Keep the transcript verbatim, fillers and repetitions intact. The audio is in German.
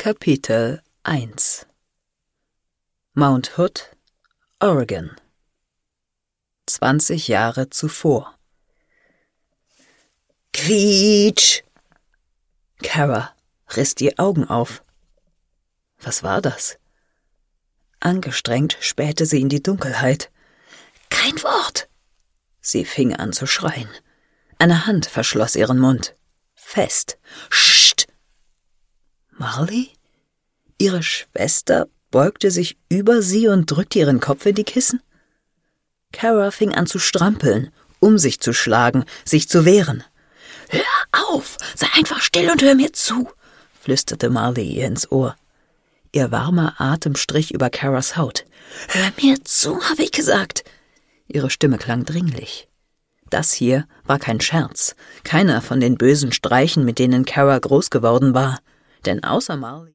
Kapitel eins Mount Hood, Oregon. Zwanzig Jahre zuvor. Quietsch! Kara riss die Augen auf. Was war das? Angestrengt spähte sie in die Dunkelheit. Kein Wort! Sie fing an zu schreien. Eine Hand verschloss ihren Mund. Fest. Scht! Marley? Ihre Schwester beugte sich über sie und drückte ihren Kopf in die Kissen. Kara fing an zu strampeln, um sich zu schlagen, sich zu wehren. »Hör auf! Sei einfach still und hör mir zu!« flüsterte Marley ihr ins Ohr. Ihr warmer Atem strich über Karas Haut. »Hör mir zu, habe ich gesagt!« Ihre Stimme klang dringlich. Das hier war kein Scherz, keiner von den bösen Streichen, mit denen Kara groß geworden war. Denn außer Marley